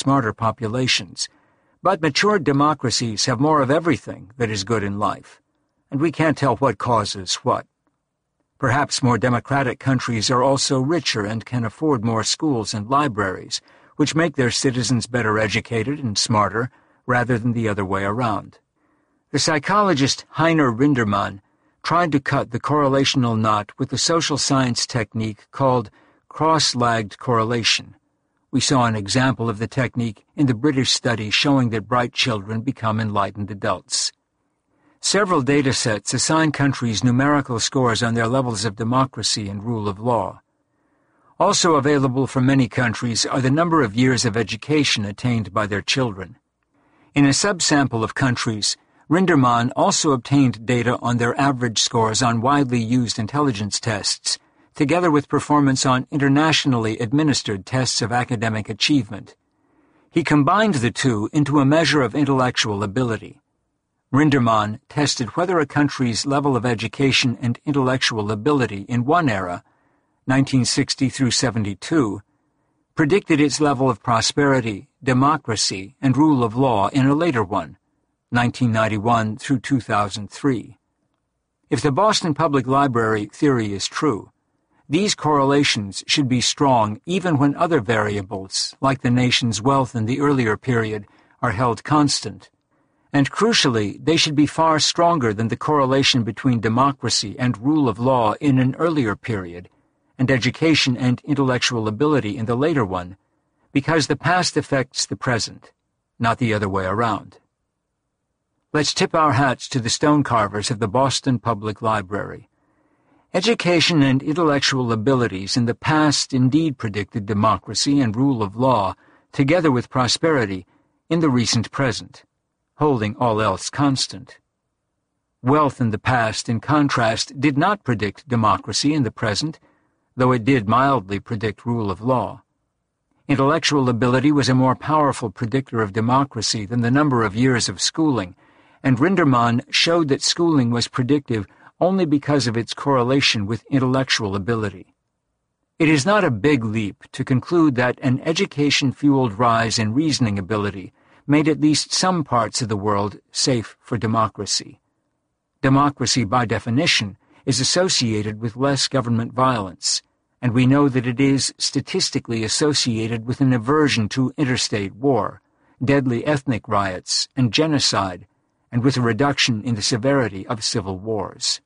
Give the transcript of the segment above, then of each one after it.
smarter populations. But matured democracies have more of everything that is good in life, and we can't tell what causes what. Perhaps more democratic countries are also richer and can afford more schools and libraries, which make their citizens better educated and smarter rather than the other way around. The psychologist Heiner Rindermann tried to cut the correlational knot with a social science technique called cross-lagged correlation. We saw an example of the technique in the British study showing that bright children become enlightened adults. Several data sets assign countries numerical scores on their levels of democracy and rule of law. Also available for many countries are the number of years of education attained by their children. In a subsample of countries, Rindermann also obtained data on their average scores on widely used intelligence tests, together with performance on internationally administered tests of academic achievement. He combined the two into a measure of intellectual ability. Rindermann tested whether a country's level of education and intellectual ability in one era, 1960 through 72, predicted its level of prosperity, democracy, and rule of law in a later one, 1991 through 2003. If the Boston Public Library theory is true, these correlations should be strong even when other variables, like the nation's wealth in the earlier period, are held constant. And crucially, they should be far stronger than the correlation between democracy and rule of law in an earlier period, and education and intellectual ability in the later one, because the past affects the present, not the other way around. Let's tip our hats to the stone carvers of the Boston Public Library. Education and intellectual abilities in the past indeed predicted democracy and rule of law, together with prosperity, in the recent present, holding all else constant. Wealth in the past, in contrast, did not predict democracy in the present, though it did mildly predict rule of law. Intellectual ability was a more powerful predictor of democracy than the number of years of schooling, and Rindermann showed that schooling was predictive only because of its correlation with intellectual ability. It is not a big leap to conclude that an education-fueled rise in reasoning ability made at least some parts of the world safe for democracy. Democracy, by definition, is associated with less government violence, and we know that it is statistically associated with an aversion to interstate war, deadly ethnic riots, and genocide, and with a reduction in the severity of civil wars.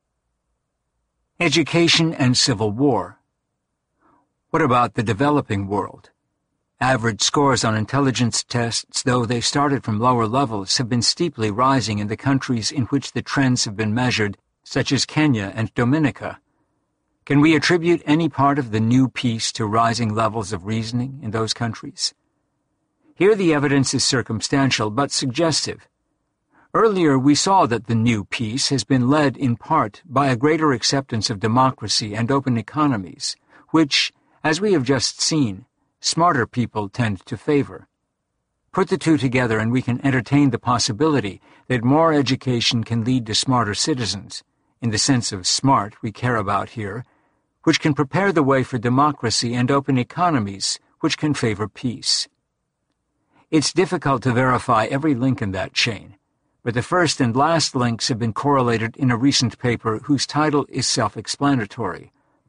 Education and civil war. What about the developing world? Average scores on intelligence tests, though they started from lower levels, have been steeply rising in the countries in which the trends have been measured, such as Kenya and Dominica. Can we attribute any part of the new peace to rising levels of reasoning in those countries? Here the evidence is circumstantial but suggestive. Earlier we saw that the new peace has been led in part by a greater acceptance of democracy and open economies, which, as we have just seen, smarter people tend to favor. Put the two together and we can entertain the possibility that more education can lead to smarter citizens, in the sense of smart we care about here, which can prepare the way for democracy and open economies which can favor peace. It's difficult to verify every link in that chain, but the first and last links have been correlated in a recent paper whose title is self-explanatory.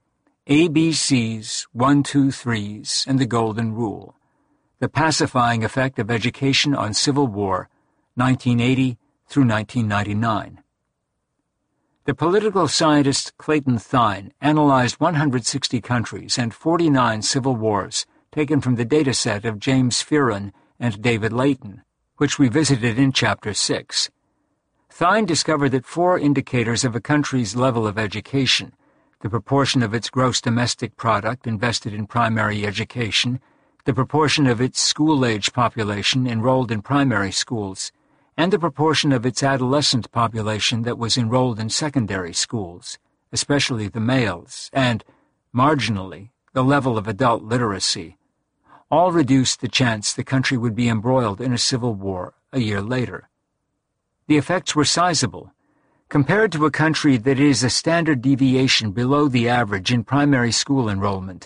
ABCs, 1, 2, 3s, and the Golden Rule. The Pacifying Effect of Education on Civil War, 1980 through 1999. The political scientist Clayton Thine analyzed 160 countries and 49 civil wars taken from the dataset of James Fearon and David Layton, which we visited in Chapter 6. Thine discovered that 4 indicators of a country's level of education, the proportion of its gross domestic product invested in primary education, the proportion of its school-age population enrolled in primary schools, and the proportion of its adolescent population that was enrolled in secondary schools, especially the males, and, marginally, the level of adult literacy, all reduced the chance the country would be embroiled in a civil war a year later. The effects were sizable. Compared to a country that is a standard deviation below the average in primary school enrollment,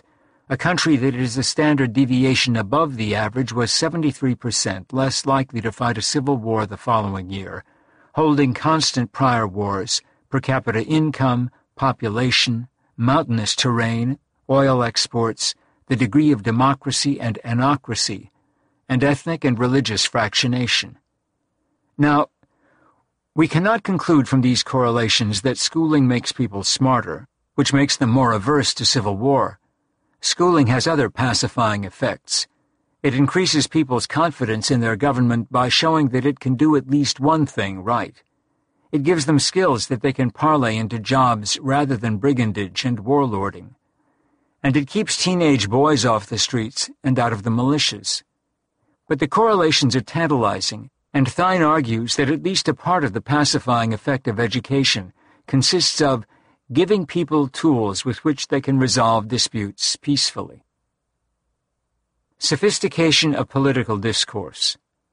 A country that is a standard deviation above the average was 73% less likely to fight a civil war the following year, holding constant prior wars, per capita income, population, mountainous terrain, oil exports, the degree of democracy and anocracy, and ethnic and religious fractionation. Now, we cannot conclude from these correlations that schooling makes people smarter, which makes them more averse to civil war. Schooling has other pacifying effects. It increases people's confidence in their government by showing that it can do at least one thing right. It gives them skills that they can parlay into jobs rather than brigandage and warlording. And it keeps teenage boys off the streets and out of the militias. But the correlations are tantalizing, and Thine argues that at least a part of the pacifying effect of education consists of giving people tools with which they can resolve disputes peacefully. Sophistication of political discourse.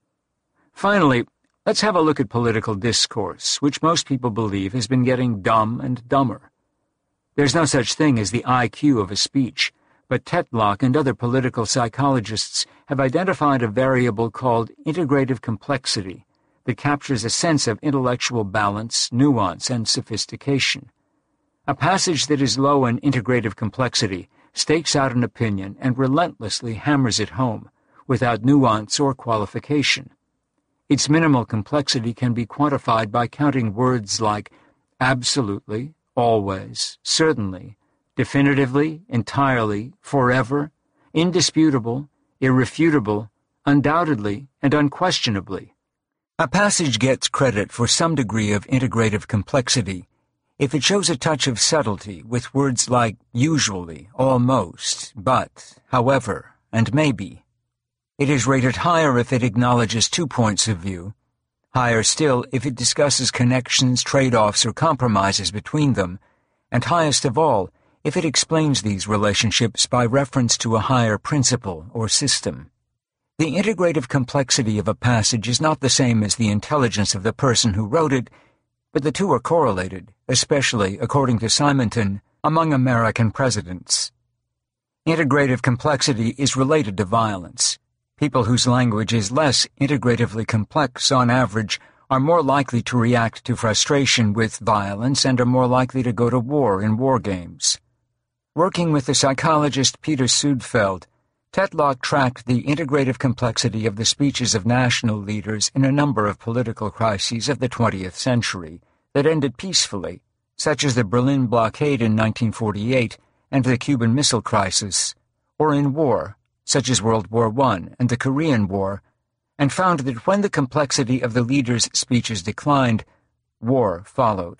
Finally, let's have a look at political discourse, which most people believe has been getting dumb and dumber. There's no such thing as the IQ of a speech, but Tetlock and other political psychologists have identified a variable called integrative complexity that captures a sense of intellectual balance, nuance, and sophistication. A passage that is low in integrative complexity stakes out an opinion and relentlessly hammers it home, without nuance or qualification. Its minimal complexity can be quantified by counting words like absolutely, always, certainly, definitively, entirely, forever, indisputable, irrefutable, undoubtedly, and unquestionably. A passage gets credit for some degree of integrative complexity if it shows a touch of subtlety with words like usually, almost, but, however, and maybe. It is rated higher if it acknowledges 2 points of view, higher still if it discusses connections, trade-offs, or compromises between them, and highest of all if it explains these relationships by reference to a higher principle or system. The integrative complexity of a passage is not the same as the intelligence of the person who wrote it, but the two are correlated, especially, according to Simonton, among American presidents. Integrative complexity is related to violence. People whose language is less integratively complex, on average, are more likely to react to frustration with violence and are more likely to go to war in war games. Working with the psychologist Peter Sudfeld, Tetlock tracked the integrative complexity of the speeches of national leaders in a number of political crises of the 20th century that ended peacefully, such as the Berlin blockade in 1948 and the Cuban Missile Crisis, or in war, such as World War I and the Korean War, and found that when the complexity of the leaders' speeches declined, war followed.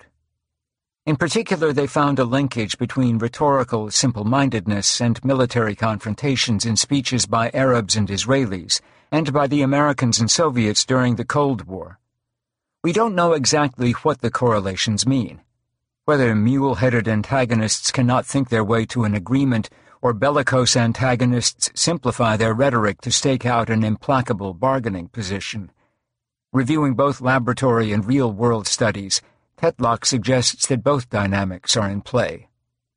In particular, they found a linkage between rhetorical simple-mindedness and military confrontations in speeches by Arabs and Israelis, and by the Americans and Soviets during the Cold War. We don't know exactly what the correlations mean. Whether mule-headed antagonists cannot think their way to an agreement, or bellicose antagonists simplify their rhetoric to stake out an implacable bargaining position. Reviewing both laboratory and real-world studies, Tetlock suggests that both dynamics are in play.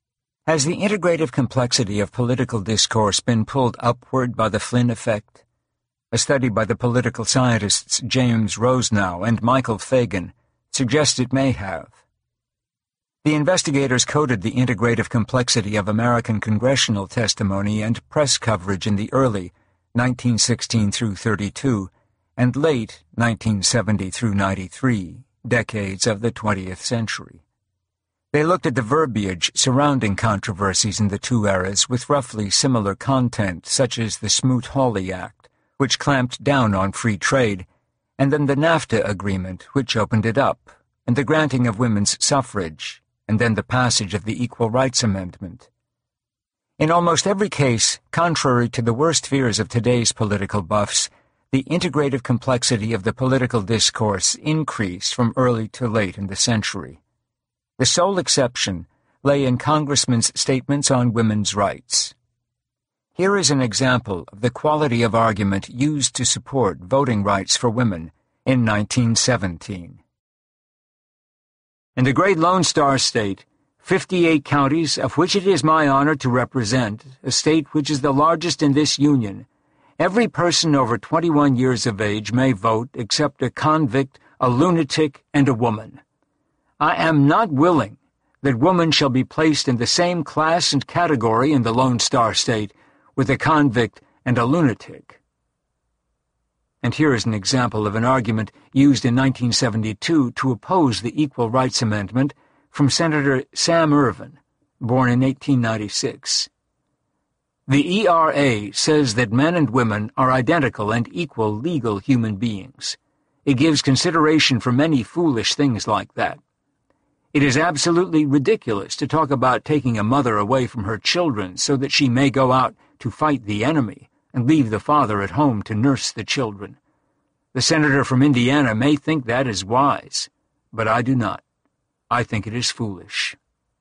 Has the integrative complexity of political discourse been pulled upward by the Flynn effect? A study by the political scientists James Rosenow and Michael Fagan suggests it may have. The investigators coded the integrative complexity of American congressional testimony and press coverage in the early 1916 through 32 and late 1970 through 93 decades of the 20th century. They looked at the verbiage surrounding controversies in the two eras with roughly similar content, such as the Smoot-Hawley Act, which clamped down on free trade, and then the NAFTA agreement, which opened it up, and the granting of women's suffrage, and then the passage of the Equal Rights Amendment. In almost every case, contrary to the worst fears of today's political buffs, the integrative complexity of the political discourse increased from early to late in the century. The sole exception lay in congressmen's statements on women's rights. Here is an example of the quality of argument used to support voting rights for women in 1917. In the great Lone Star State, 58 counties, of which it is my honor to represent, a state which is the largest in this union, every person over 21 years of age may vote except a convict, a lunatic, and a woman. I am not willing that women shall be placed in the same class and category in the Lone Star State with a convict and a lunatic. And here is an example of an argument used in 1972 to oppose the Equal Rights Amendment from Senator Sam Ervin, born in 1896. The ERA says that men and women are identical and equal legal human beings. It gives consideration for many foolish things like that. It is absolutely ridiculous to talk about taking a mother away from her children so that she may go out to fight the enemy and leave the father at home to nurse the children. The senator from Indiana may think that is wise, but I do not. I think it is foolish.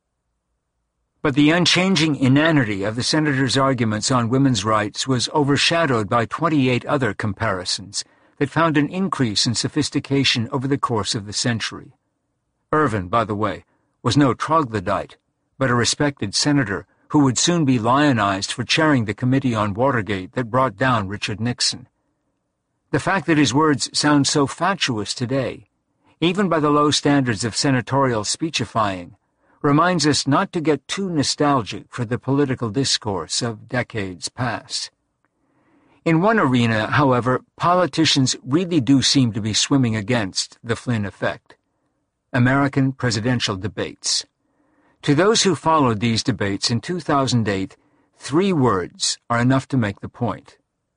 But the unchanging inanity of the senator's arguments on women's rights was overshadowed by 28 other comparisons that found an increase in sophistication over the course of the century. Ervin, by the way, was no troglodyte, but a respected senator who would soon be lionized for chairing the committee on Watergate that brought down Richard Nixon. The fact that his words sound so fatuous today, even by the low standards of senatorial speechifying, reminds us not to get too nostalgic for the political discourse of decades past. In one arena, however, politicians really do seem to be swimming against the Flynn effect: American presidential debates. To those who followed these debates in 2008, 3 words are enough to make the point: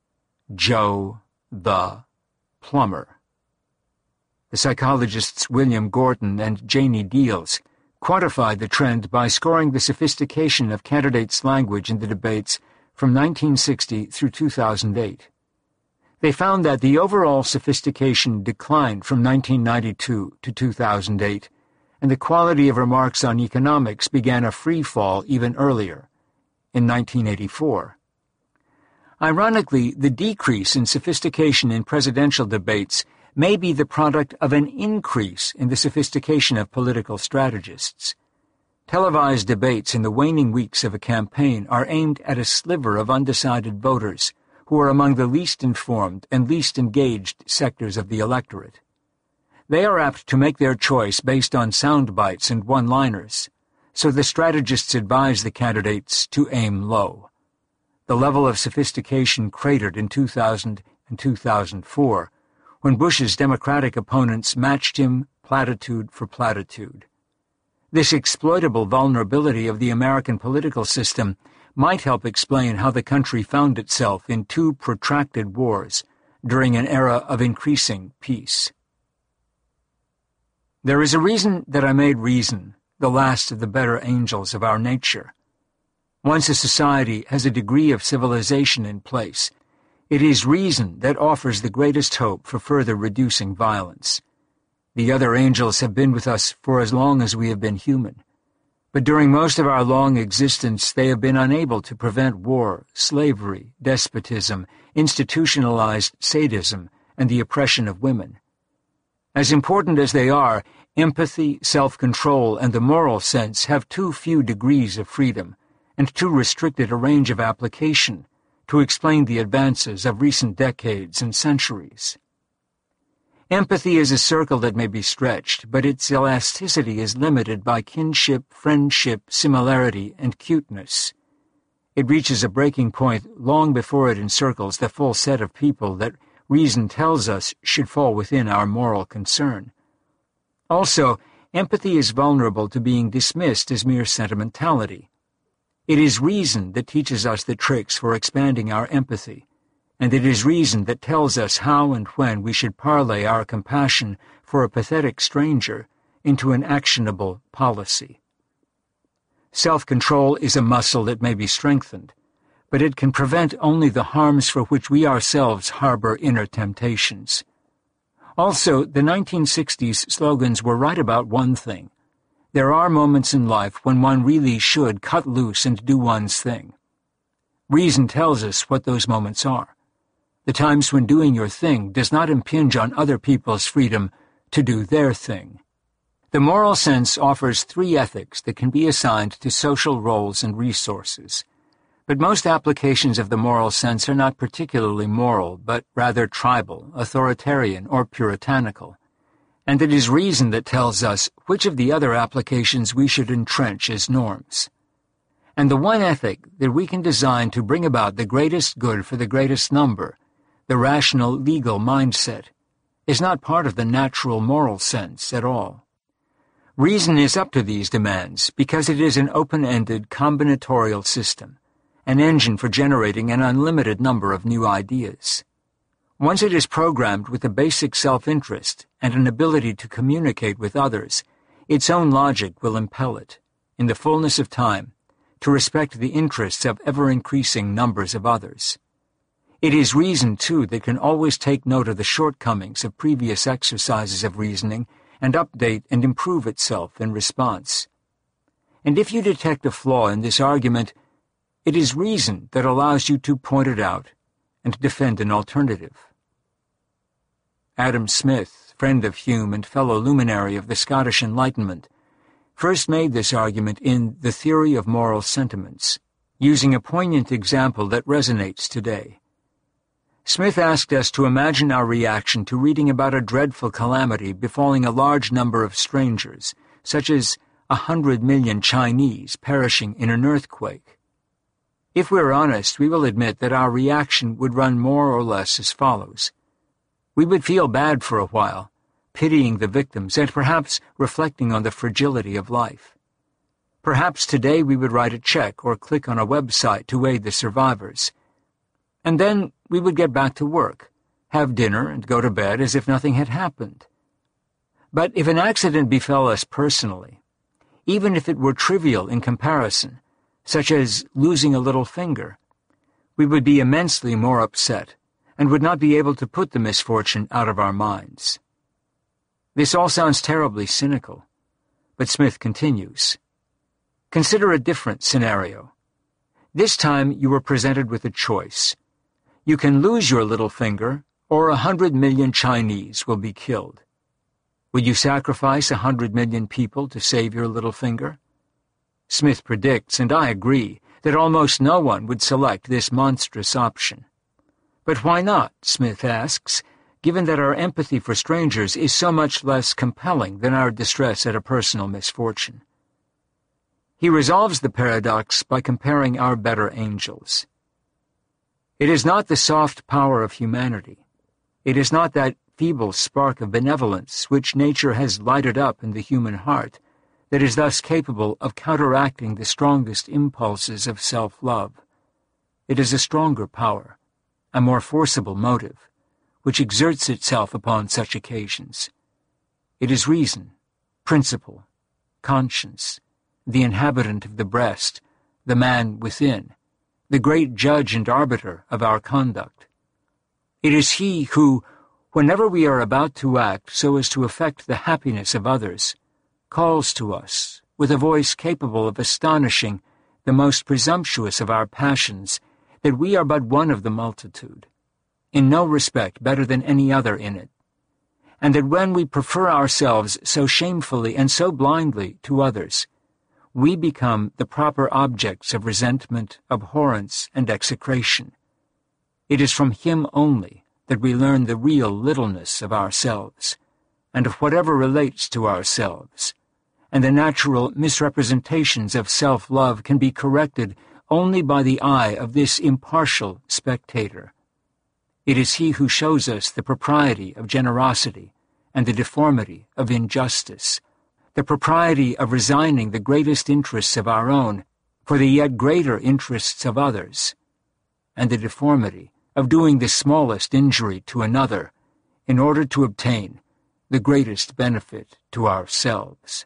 Joe the Plumber. The psychologists William Gordon and Janie Deals quantified the trend by scoring the sophistication of candidates' language in the debates from 1960 through 2008. They found that the overall sophistication declined from 1992 to 2008, and the quality of remarks on economics began a free fall even earlier, in 1984. Ironically, the decrease in sophistication in presidential debates may be the product of an increase in the sophistication of political strategists. Televised debates in the waning weeks of a campaign are aimed at a sliver of undecided voters who are among the least informed and least engaged sectors of the electorate. They are apt to make their choice based on sound bites and one-liners, so the strategists advise the candidates to aim low. The level of sophistication cratered in 2000 and 2004, when Bush's Democratic opponents matched him platitude for platitude. This exploitable vulnerability of the American political system might help explain how the country found itself in 2 protracted wars during an era of increasing peace. There is a reason that I made reason the last of the better angels of our nature. Once a society has a degree of civilization in place, it is reason that offers the greatest hope for further reducing violence. The other angels have been with us for as long as we have been human, but during most of our long existence they have been unable to prevent war, slavery, despotism, institutionalized sadism, and the oppression of women. As important as they are, empathy, self-control, and the moral sense have too few degrees of freedom, and too restricted a range of application to explain the advances of recent decades and centuries. Empathy is a circle that may be stretched, but its elasticity is limited by kinship, friendship, similarity, and cuteness. It reaches a breaking point long before it encircles the full set of people that reason tells us should fall within our moral concern. Also, empathy is vulnerable to being dismissed as mere sentimentality. It is reason that teaches us the tricks for expanding our empathy, and it is reason that tells us how and when we should parlay our compassion for a pathetic stranger into an actionable policy. Self-control is a muscle that may be strengthened, but it can prevent only the harms for which we ourselves harbor inner temptations. Also, the 1960s slogans were right about one thing: there are moments in life when one really should cut loose and do one's thing. Reason tells us what those moments are: the times when doing your thing does not impinge on other people's freedom to do their thing. The moral sense offers three ethics that can be assigned to social roles and resources. But most applications of the moral sense are not particularly moral, but rather tribal, authoritarian, or puritanical. And it is reason that tells us which of the other applications we should entrench as norms. And the one ethic that we can design to bring about the greatest good for the greatest number, the rational legal mindset, is not part of the natural moral sense at all. Reason is up to these demands because it is an open-ended combinatorial system, an engine for generating an unlimited number of new ideas. Once it is programmed with a basic self-interest and an ability to communicate with others, its own logic will impel it, in the fullness of time, to respect the interests of ever-increasing numbers of others. It is reason, too, that can always take note of the shortcomings of previous exercises of reasoning and update and improve itself in response. And if you detect a flaw in this argument, it is reason that allows you to point it out and defend an alternative. Adam Smith, friend of Hume and fellow luminary of the Scottish Enlightenment, first made this argument in The Theory of Moral Sentiments, using a poignant example that resonates today. Smith asked us to imagine our reaction to reading about a dreadful calamity befalling a large number of strangers, such as 100 million Chinese perishing in an earthquake. If we're honest, we will admit that our reaction would run more or less as follows. We would feel bad for a while, pitying the victims and perhaps reflecting on the fragility of life. Perhaps today we would write a check or click on a website to aid the survivors. And then we would get back to work, have dinner, and go to bed as if nothing had happened. But if an accident befell us personally, even if it were trivial in comparison, such as losing a little finger, we would be immensely more upset and would not be able to put the misfortune out of our minds. This all sounds terribly cynical, but Smith continues. Consider a different scenario. This time you were presented with a choice. You can lose your little finger, or 100 million Chinese will be killed. Would you sacrifice 100 million people to save your little finger? Smith predicts, and I agree, that almost no one would select this monstrous option. But why not, Smith asks, given that our empathy for strangers is so much less compelling than our distress at a personal misfortune? He resolves the paradox by comparing our better angels. It is not the soft power of humanity. It is not that feeble spark of benevolence which nature has lighted up in the human heart that is thus capable of counteracting the strongest impulses of self-love. It is a stronger power, a more forcible motive, which exerts itself upon such occasions. It is reason, principle, conscience, the inhabitant of the breast, the man within, the great judge and arbiter of our conduct. It is he who, whenever we are about to act so as to affect the happiness of others, calls to us, with a voice capable of astonishing the most presumptuous of our passions, that we are but one of the multitude, in no respect better than any other in it, and that when we prefer ourselves so shamefully and so blindly to others, we become the proper objects of resentment, abhorrence, and execration. It is from him only that we learn the real littleness of ourselves, and of whatever relates to ourselves, and the natural misrepresentations of self-love can be corrected only by the eye of this impartial spectator. It is he who shows us the propriety of generosity and the deformity of injustice, the propriety of resigning the greatest interests of our own for the yet greater interests of others, and the deformity of doing the smallest injury to another in order to obtain the greatest benefit to ourselves.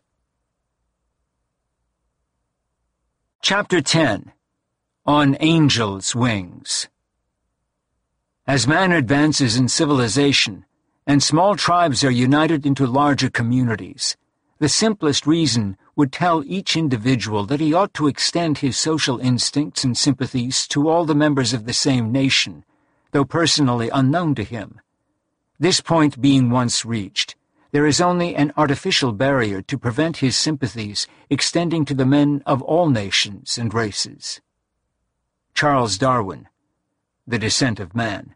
Chapter 10. On Angels' Wings. As man advances in civilization, and small tribes are united into larger communities, the simplest reason would tell each individual that he ought to extend his social instincts and sympathies to all the members of the same nation, though personally unknown to him. This point being once reached, there is only an artificial barrier to prevent his sympathies extending to the men of all nations and races. Charles Darwin, The Descent of Man.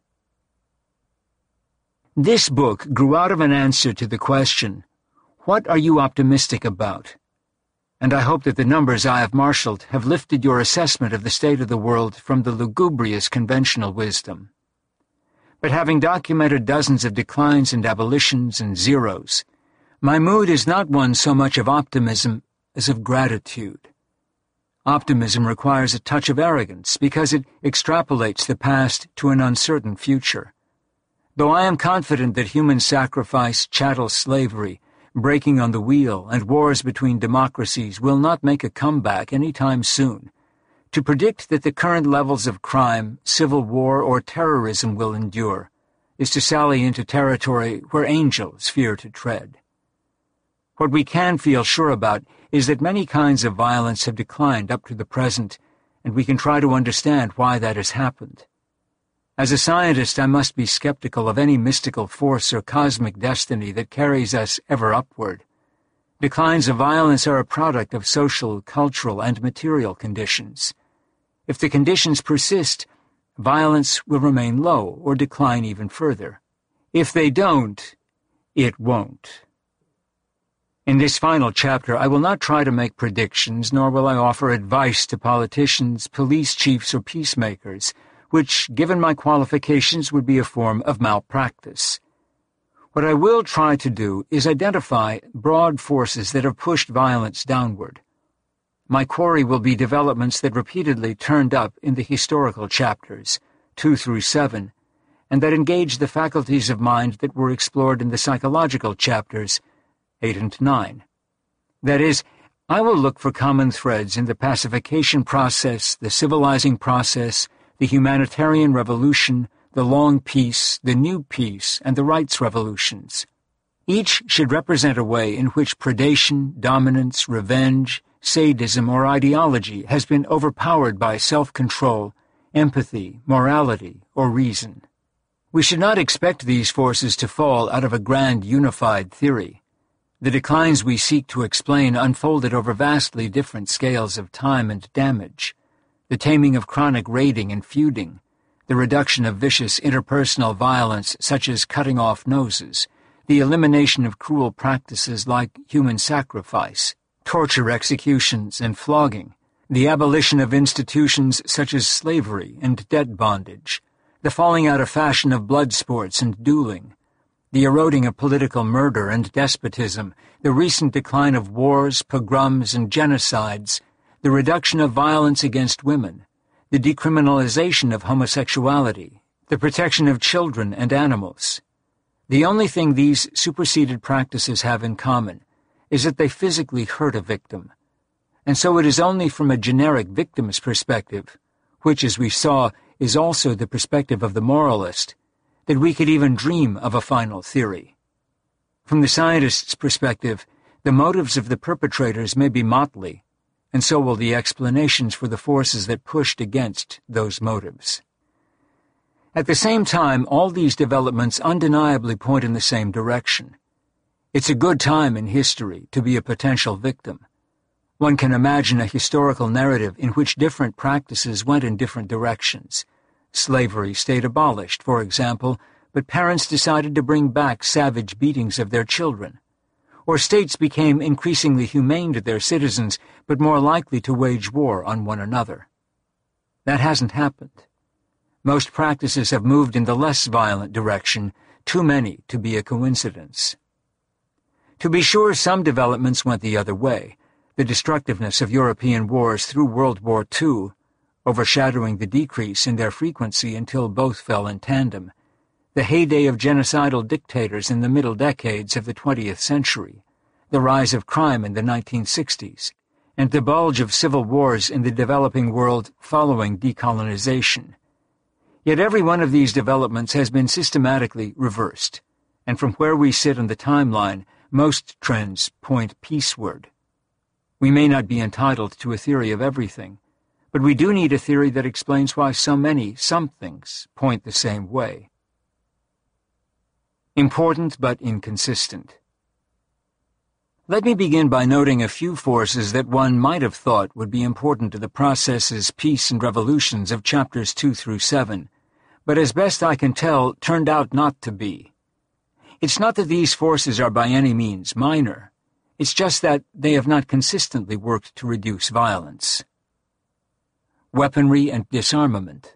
This book grew out of an answer to the question, what are you optimistic about? And I hope that the numbers I have marshaled have lifted your assessment of the state of the world from the lugubrious conventional wisdom. But having documented dozens of declines and abolitions and zeros, my mood is not one so much of optimism as of gratitude. Optimism requires a touch of arrogance because it extrapolates the past to an uncertain future. Though I am confident that human sacrifice, chattel slavery, breaking on the wheel, and wars between democracies will not make a comeback any time soon, to predict that the current levels of crime, civil war, or terrorism will endure is to sally into territory where angels fear to tread. What we can feel sure about is that many kinds of violence have declined up to the present, and we can try to understand why that has happened. As a scientist, I must be skeptical of any mystical force or cosmic destiny that carries us ever upward. Declines of violence are a product of social, cultural, and material conditions. If the conditions persist, violence will remain low or decline even further. If they don't, it won't. In this final chapter, I will not try to make predictions, nor will I offer advice to politicians, police chiefs, or peacemakers, which, given my qualifications, would be a form of malpractice. What I will try to do is identify broad forces that have pushed violence downward. My quarry will be developments that repeatedly turned up in the historical chapters, 2 through 7, and that engage the faculties of mind that were explored in the psychological chapters, 8 and 9. That is, I will look for common threads in the pacification process, the civilizing process, the humanitarian revolution, the long peace, the new peace, and the rights revolutions. Each should represent a way in which predation, dominance, revenge, sadism, or ideology has been overpowered by self-control, empathy, morality, or reason. We should not expect these forces to fall out of a grand unified theory. The declines we seek to explain unfolded over vastly different scales of time and damage. The taming of chronic raiding and feuding, the reduction of vicious interpersonal violence such as cutting off noses, the elimination of cruel practices like human sacrifice, torture executions and flogging, the abolition of institutions such as slavery and debt bondage, the falling out of fashion of blood sports and dueling, the eroding of political murder and despotism, the recent decline of wars, pogroms, and genocides, the reduction of violence against women, the decriminalization of homosexuality, the protection of children and animals. The only thing these superseded practices have in common is that they physically hurt a victim. And so it is only from a generic victim's perspective, which, as we saw, is also the perspective of the moralist, that we could even dream of a final theory. From the scientist's perspective, the motives of the perpetrators may be motley, and so will the explanations for the forces that pushed against those motives. At the same time, all these developments undeniably point in the same direction. It's a good time in history to be a potential victim. One can imagine a historical narrative in which different practices went in different directions. Slavery stayed abolished, for example, but parents decided to bring back savage beatings of their children. Or states became increasingly humane to their citizens, but more likely to wage war on one another. That hasn't happened. Most practices have moved in the less violent direction, too many to be a coincidence. To be sure, some developments went the other way. The destructiveness of European wars through World War II, overshadowing the decrease in their frequency until both fell in tandem, the heyday of genocidal dictators in the middle decades of the 20th century, the rise of crime in the 1960s, and the bulge of civil wars in the developing world following decolonization. Yet every one of these developments has been systematically reversed, and from where we sit on the timeline, most trends point peaceward. We may not be entitled to a theory of everything, but we do need a theory that explains why so many somethings point the same way. Important but inconsistent. Let me begin by noting a few forces that one might have thought would be important to the processes, peace, and revolutions of chapters 2 through 7, but as best I can tell, turned out not to be. It's not that these forces are by any means minor. It's just that they have not consistently worked to reduce violence. Weaponry and disarmament.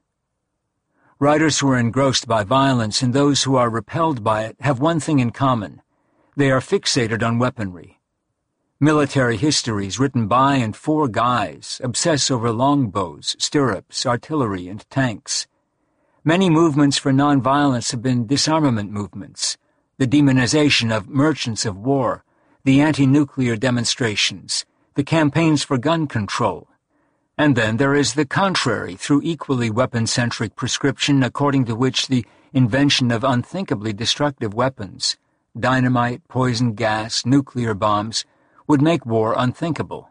Writers who are engrossed by violence and those who are repelled by it have one thing in common. They are fixated on weaponry. Military histories written by and for guys obsess over longbows, stirrups, artillery, and tanks. Many movements for nonviolence have been disarmament movements, the demonization of merchants of war, the anti-nuclear demonstrations, the campaigns for gun control. And then there is the contrary through equally weapon-centric prescription according to which the invention of unthinkably destructive weapons, dynamite, poison gas, nuclear bombs, would make war unthinkable.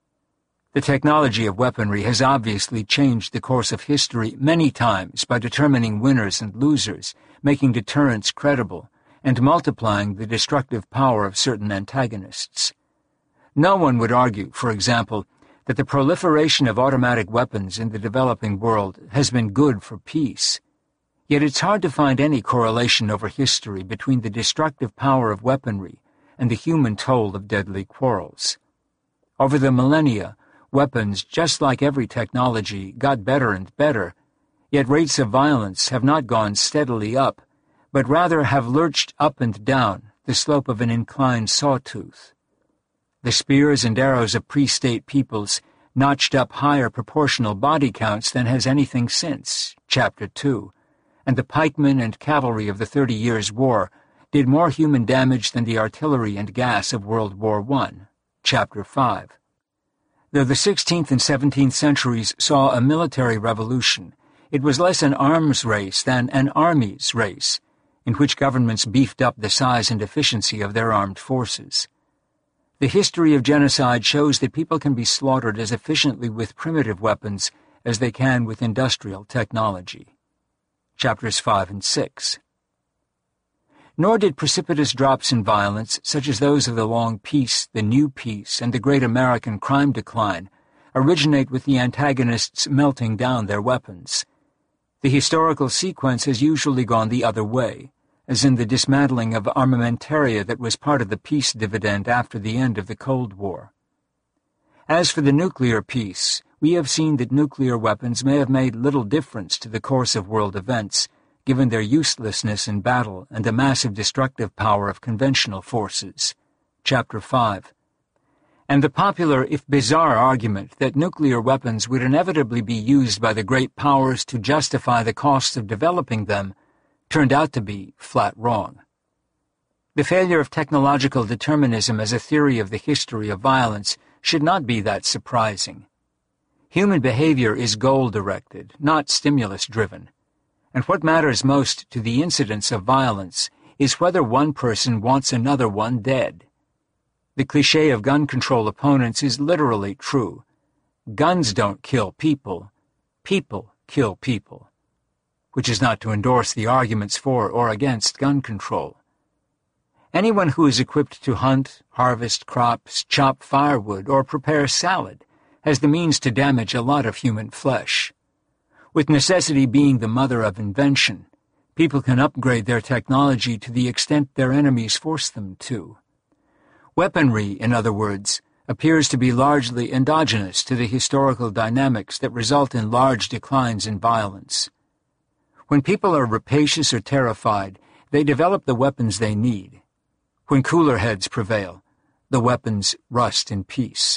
The technology of weaponry has obviously changed the course of history many times by determining winners and losers, making deterrence credible, and multiplying the destructive power of certain antagonists. No one would argue, for example, that the proliferation of automatic weapons in the developing world has been good for peace. Yet it's hard to find any correlation over history between the destructive power of weaponry and the human toll of deadly quarrels. Over the millennia, weapons, just like every technology, got better and better, yet rates of violence have not gone steadily up, but rather have lurched up and down the slope of an inclined sawtooth. The spears and arrows of pre-state peoples notched up higher proportional body counts than has anything since, Chapter 2, and the pikemen and cavalry of the 30 Years' War did more human damage than the artillery and gas of World War I, Chapter 5. Though the 16th and 17th centuries saw a military revolution, it was less an arms race than an armies race, in which governments beefed up the size and efficiency of their armed forces. The history of genocide shows that people can be slaughtered as efficiently with primitive weapons as they can with industrial technology. Chapters 5 and 6. Nor did precipitous drops in violence, such as those of the Long Peace, the New Peace, and the Great American Crime Decline, originate with the antagonists melting down their weapons. The historical sequence has usually gone the other way, as in the dismantling of armamentaria that was part of the peace dividend after the end of the Cold War. As for the nuclear peace, we have seen that nuclear weapons may have made little difference to the course of world events, given their uselessness in battle and the massive destructive power of conventional forces. Chapter 5. And the popular, if bizarre, argument that nuclear weapons would inevitably be used by the great powers to justify the costs of developing them turned out to be flat wrong. The failure of technological determinism as a theory of the history of violence should not be that surprising. Human behavior is goal-directed, not stimulus-driven. And what matters most to the incidence of violence is whether one person wants another one dead. The cliché of gun control opponents is literally true. Guns don't kill people. People kill people. Which is not to endorse the arguments for or against gun control. Anyone who is equipped to hunt, harvest crops, chop firewood, or prepare salad has the means to damage a lot of human flesh. With necessity being the mother of invention, people can upgrade their technology to the extent their enemies force them to. Weaponry, in other words, appears to be largely endogenous to the historical dynamics that result in large declines in violence. When people are rapacious or terrified, they develop the weapons they need. When cooler heads prevail, the weapons rust in peace.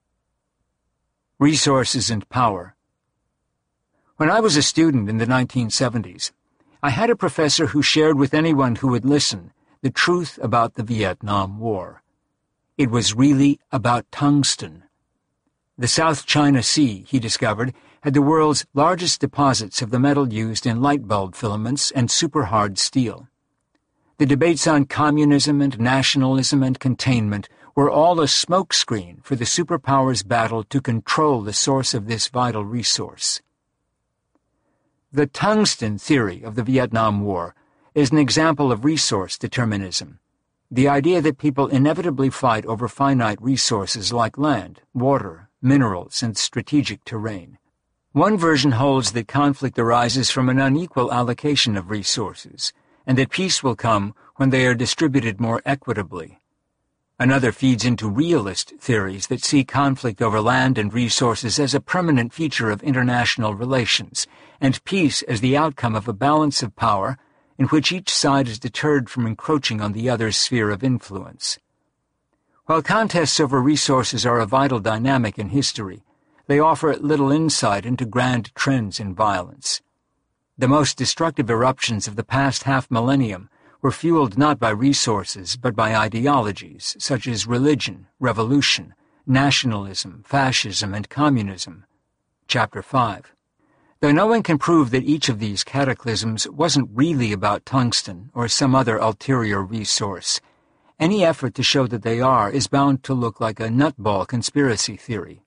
Resources and power. When I was a student in the 1970s, I had a professor who shared with anyone who would listen the truth about the Vietnam War. It was really about tungsten. The South China Sea, he discovered, had the world's largest deposits of the metal used in light bulb filaments and super-hard steel. The debates on communism and nationalism and containment were all a smokescreen for the superpowers' battle to control the source of this vital resource. The tungsten theory of the Vietnam War is an example of resource determinism. the idea that people inevitably fight over finite resources like land, water, minerals, and strategic terrain. One version holds that conflict arises from an unequal allocation of resources, and that peace will come when they are distributed more equitably. Another feeds into realist theories that see conflict over land and resources as a permanent feature of international relations, and peace as the outcome of a balance of power in which each side is deterred from encroaching on the other's sphere of influence. While contests over resources are a vital dynamic in history, they offer little insight into grand trends in violence. The most destructive eruptions of the past half-millennium were fueled not by resources but by ideologies such as religion, revolution, nationalism, fascism, and communism. Chapter 5. Though no one can prove that each of these cataclysms wasn't really about tungsten or some other ulterior resource, any effort to show that they are is bound to look like a nutball conspiracy theory.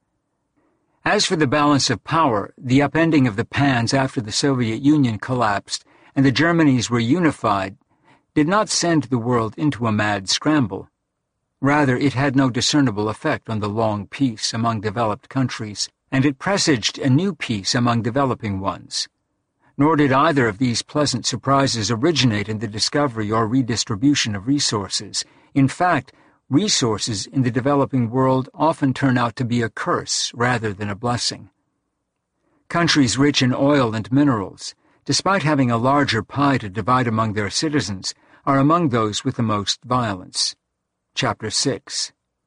As for the balance of power, the upending of the pans after the Soviet Union collapsed and the Germanys were unified did not send the world into a mad scramble. Rather, it had no discernible effect on the long peace among developed countries, and it presaged a new peace among developing ones. Nor did either of these pleasant surprises originate in the discovery or redistribution of resources. In fact, resources in the developing world often turn out to be a curse rather than a blessing. Countries rich in oil and minerals, despite having a larger pie to divide among their citizens, are among those with the most violence. Chapter 6.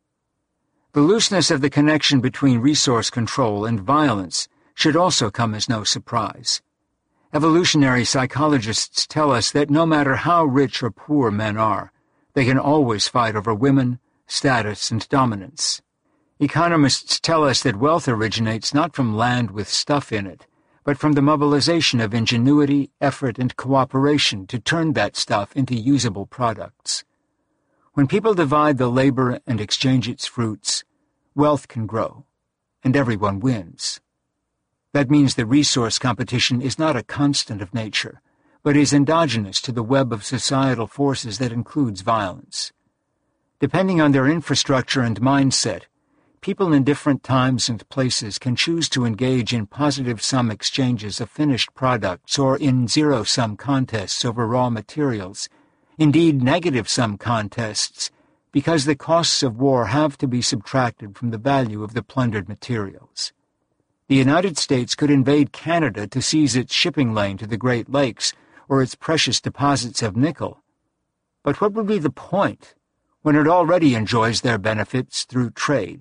The looseness of the connection between resource control and violence should also come as no surprise. Evolutionary psychologists tell us that no matter how rich or poor men are, they can always fight over women, status, and dominance. Economists tell us that wealth originates not from land with stuff in it, but from the mobilization of ingenuity, effort, and cooperation to turn that stuff into usable products. When people divide the labor and exchange its fruits, wealth can grow, and everyone wins. That means that resource competition is not a constant of nature, but is endogenous to the web of societal forces that includes violence. Depending on their infrastructure and mindset, people in different times and places can choose to engage in positive-sum exchanges of finished products or in zero-sum contests over raw materials, indeed negative-sum contests, because the costs of war have to be subtracted from the value of the plundered materials. The United States could invade Canada to seize its shipping lane to the Great Lakes or its precious deposits of nickel. But what would be the point when it already enjoys their benefits through trade?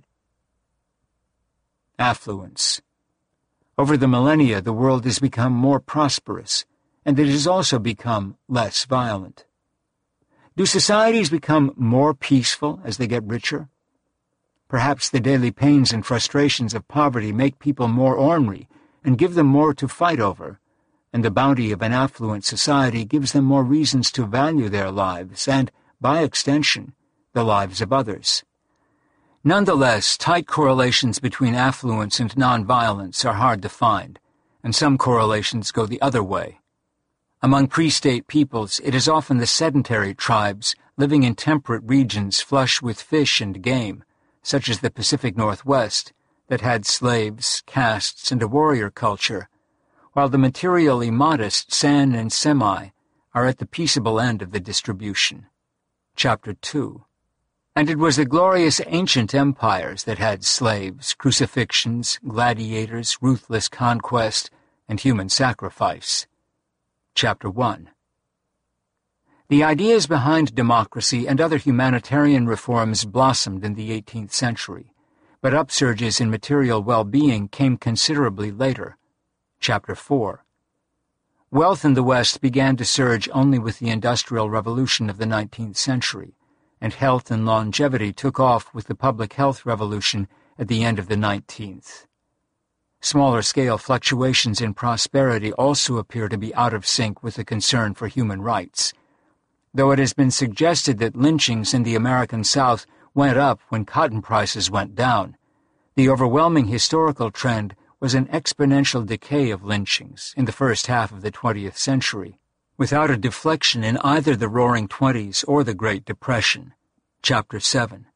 Affluence. Over the millennia, the world has become more prosperous, and it has also become less violent. Do societies become more peaceful as they get richer? Perhaps the daily pains and frustrations of poverty make people more ornery and give them more to fight over, and the bounty of an affluent society gives them more reasons to value their lives and, by extension, the lives of others. Nonetheless, tight correlations between affluence and nonviolence are hard to find, and some correlations go the other way. Among pre-state peoples, it is often the sedentary tribes living in temperate regions flush with fish and game, such as the Pacific Northwest, that had slaves, castes, and a warrior culture, while the materially modest San and Semi are at the peaceable end of the distribution. Chapter 2. And it was the glorious ancient empires that had slaves, crucifixions, gladiators, ruthless conquest, and human sacrifice. Chapter 1. The ideas behind democracy and other humanitarian reforms blossomed in the 18th century, but upsurges in material well-being came considerably later. Chapter 4. Wealth in the West began to surge only with the Industrial Revolution of the 19th century, and health and longevity took off with the public health revolution at the end of the 19th. Smaller-scale fluctuations in prosperity also appear to be out of sync with the concern for human rights, though it has been suggested that lynchings in the American South went up when cotton prices went down. The overwhelming historical trend was an exponential decay of lynchings in the first half of the 20th century. without a deflection in either the Roaring Twenties or the Great Depression. Chapter 7.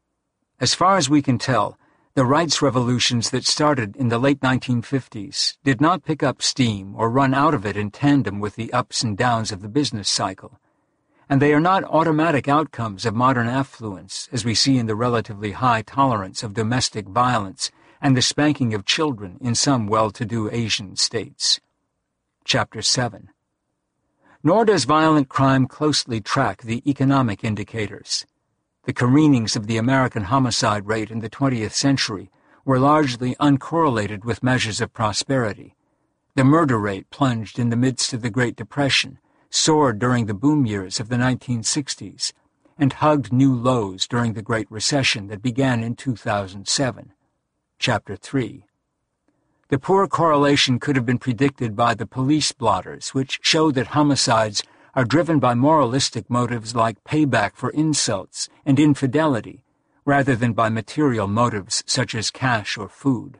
As far as we can tell, the rights revolutions that started in the late 1950s did not pick up steam or run out of it in tandem with the ups and downs of the business cycle, and they are not automatic outcomes of modern affluence, as we see in the relatively high tolerance of domestic violence and the spanking of children in some well-to-do Asian states. Chapter 7. Nor does violent crime closely track the economic indicators. The careenings of the American homicide rate in the 20th century were largely uncorrelated with measures of prosperity. The murder rate plunged in the midst of the Great Depression, soared during the boom years of the 1960s, and hugged new lows during the Great Recession that began in 2007. Chapter 3. The poor correlation could have been predicted by the police blotters, which showed that homicides are driven by moralistic motives like payback for insults and infidelity, rather than by material motives such as cash or food.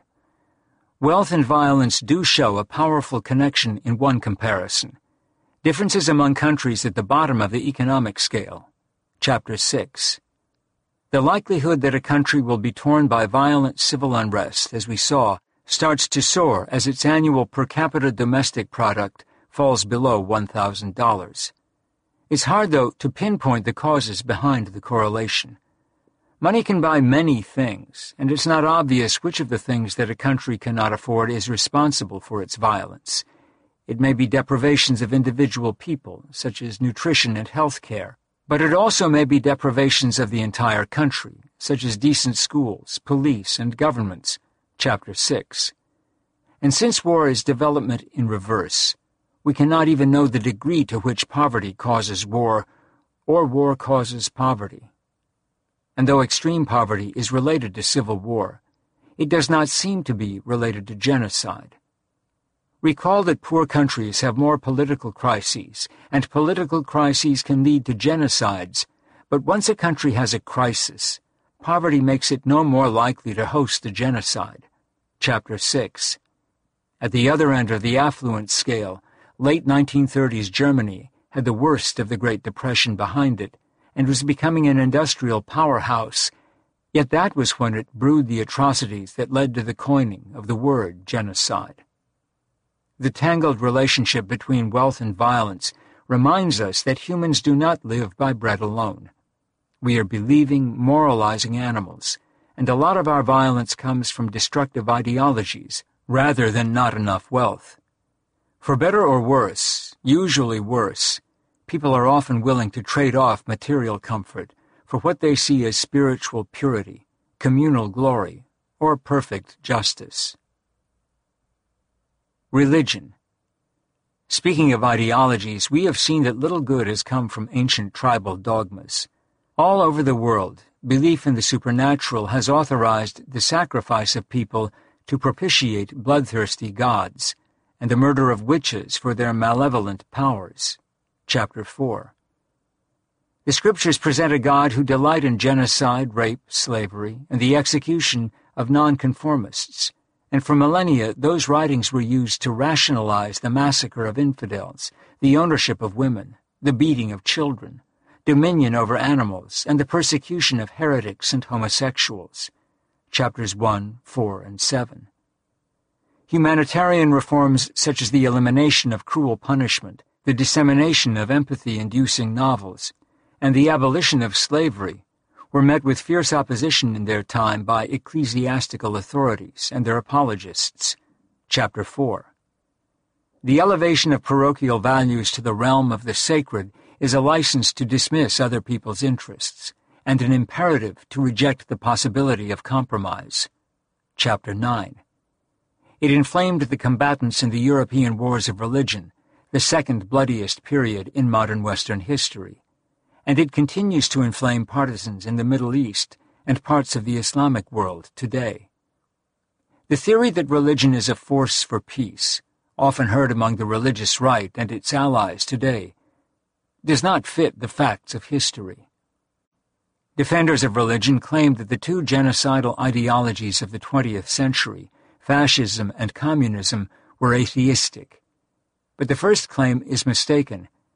Wealth and violence do show a powerful connection in one comparison. Differences among countries at the bottom of the economic scale. Chapter 6. The likelihood that a country will be torn by violent civil unrest, as we saw, starts to soar as its annual per capita domestic product falls below $1,000. It's hard, though, to pinpoint the causes behind the correlation. Money can buy many things, and it's not obvious which of the things that a country cannot afford is responsible for its violence. It may be deprivations of individual people, such as nutrition and health care, but it also may be deprivations of the entire country, such as decent schools, police, and governments. Chapter 6. And since war is development in reverse, we cannot even know the degree to which poverty causes war, or war causes poverty. And though extreme poverty is related to civil war, it does not seem to be related to genocide. Recall that poor countries have more political crises, and political crises can lead to genocides, but once a country has a crisis, poverty makes it no more likely to host a genocide. Chapter 6. At the other end of the affluence scale, late 1930s Germany had the worst of the Great Depression behind it and was becoming an industrial powerhouse, yet that was when it brewed the atrocities that led to the coining of the word genocide. The tangled relationship between wealth and violence reminds us that humans do not live by bread alone. We are believing, moralizing animals, and a lot of our violence comes from destructive ideologies rather than not enough wealth. For better or worse, usually worse, people are often willing to trade off material comfort for what they see as spiritual purity, communal glory, or perfect justice. Religion. Speaking of ideologies, we have seen that little good has come from ancient tribal dogmas. All over the world, belief in the supernatural has authorized the sacrifice of people to propitiate bloodthirsty gods, and the murder of witches for their malevolent powers. Chapter 4. The Scriptures present a God who delight in genocide, rape, slavery, and the execution of nonconformists, and for millennia those writings were used to rationalize the massacre of infidels, the ownership of women, the beating of children, dominion over animals, and the persecution of heretics and homosexuals. Chapters 1, 4, and 7. Humanitarian reforms such as the elimination of cruel punishment, the dissemination of empathy-inducing novels, and the abolition of slavery were met with fierce opposition in their time by ecclesiastical authorities and their apologists. Chapter 4. The elevation of parochial values to the realm of the sacred is a license to dismiss other people's interests, and an imperative to reject the possibility of compromise. Chapter 9. It inflamed the combatants in the European wars of religion, the second bloodiest period in modern Western history, and it continues to inflame partisans in the Middle East and parts of the Islamic world today. The theory that religion is a force for peace, often heard among the religious right and its allies today, does not fit the facts of history. Defenders of religion claim that the two genocidal ideologies of the 20th century, fascism and communism, were atheistic. But the first claim is mistaken,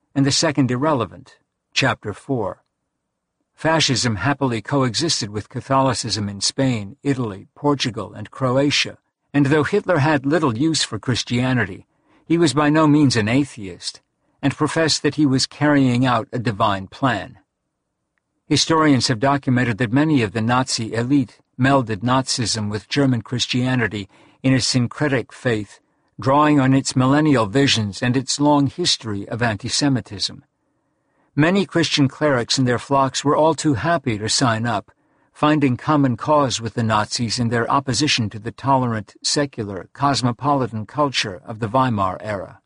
and the second irrelevant, Chapter 4. Fascism happily coexisted with Catholicism in Spain, Italy, Portugal, and Croatia, and though Hitler had little use for Christianity, he was by no means an atheist, and professed that he was carrying out a divine plan. Historians have documented that many of the Nazi elite melded Nazism with German Christianity in a syncretic faith, drawing on its millennial visions and its long history of anti-Semitism. Many Christian clerics and their flocks were all too happy to sign up, finding common cause with the Nazis in their opposition to the tolerant, secular, cosmopolitan culture of the Weimar era.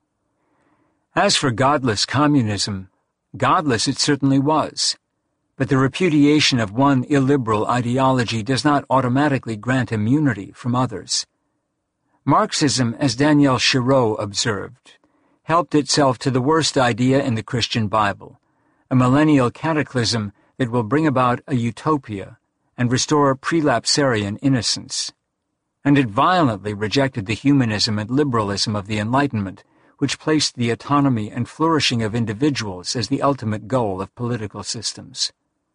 As for godless communism, godless it certainly was, but the repudiation of one illiberal ideology does not automatically grant immunity from others. Marxism, as Daniel Shiro observed, helped itself to the worst idea in the Christian Bible, a millennial cataclysm that will bring about a utopia and restore prelapsarian innocence. And it violently rejected the humanism and liberalism of the Enlightenment, which placed the autonomy and flourishing of individuals as the ultimate goal of political systems.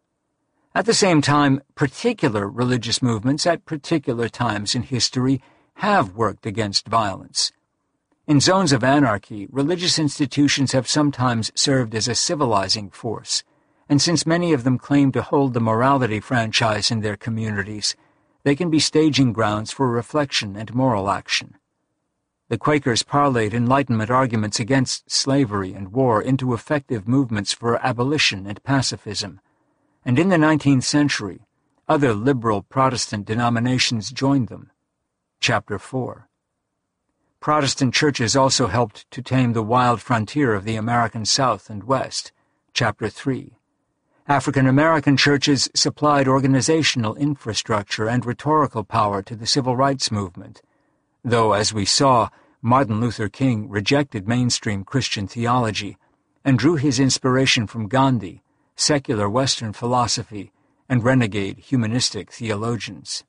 At the same time, particular religious movements at particular times in history have worked against violence. In zones of anarchy, religious institutions have sometimes served as a civilizing force, and since many of them claim to hold the morality franchise in their communities, they can be staging grounds for reflection and moral action. The Quakers parlayed Enlightenment arguments against slavery and war into effective movements for abolition and pacifism, and in the 19th century, other liberal Protestant denominations joined them. Chapter 4. Protestant churches also helped to tame the wild frontier of the American South and West. Chapter 3. African American churches supplied organizational infrastructure and rhetorical power to the civil rights movement, though, as we saw, Martin Luther King rejected mainstream Christian theology and drew his inspiration from Gandhi, secular Western philosophy, and renegade humanistic theologians.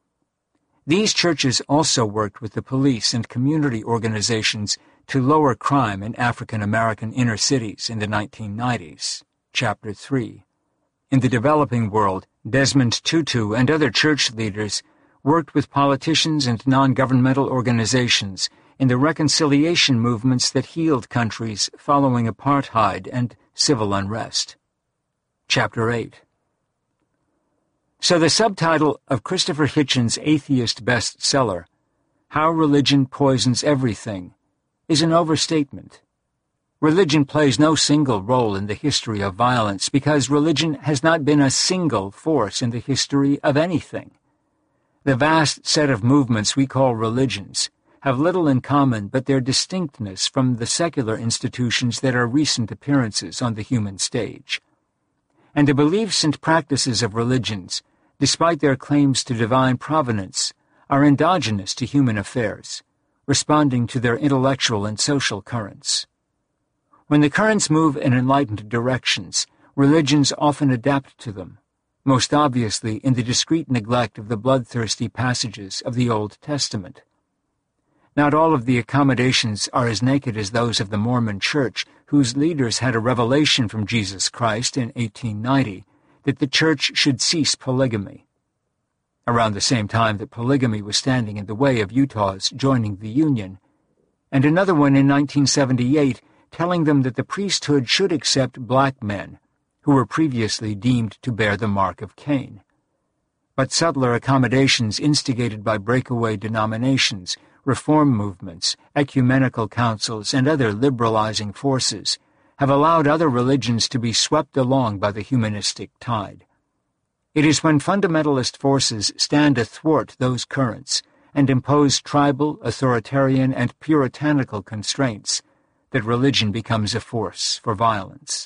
These churches also worked with the police and community organizations to lower crime in African American inner cities in the 1990s. Chapter 3. In the developing world, Desmond Tutu and other church leaders worked with politicians and non-governmental organizations in the reconciliation movements that healed countries following apartheid and civil unrest. Chapter 8. So the subtitle of Christopher Hitchens' atheist bestseller, How Religion Poisons Everything, is an overstatement. Religion plays no single role in the history of violence because religion has not been a single force in the history of anything. The vast set of movements we call religions have little in common but their distinctness from the secular institutions that are recent appearances on the human stage. And the beliefs and practices of religions, despite their claims to divine provenance, are endogenous to human affairs, responding to their intellectual and social currents. When the currents move in enlightened directions, religions often adapt to them, most obviously in the discreet neglect of the bloodthirsty passages of the Old Testament. Not all of the accommodations are as naked as those of the Mormon Church, whose leaders had a revelation from Jesus Christ in 1890 that the Church should cease polygamy, around the same time that polygamy was standing in the way of Utah's joining the Union, and another one in 1978 telling them that the priesthood should accept black men who were previously deemed to bear the mark of Cain. But subtler accommodations instigated by breakaway denominations, reform movements, ecumenical councils, and other liberalizing forces have allowed other religions to be swept along by the humanistic tide. It is when fundamentalist forces stand athwart those currents and impose tribal, authoritarian, and puritanical constraints that religion becomes a force for violence.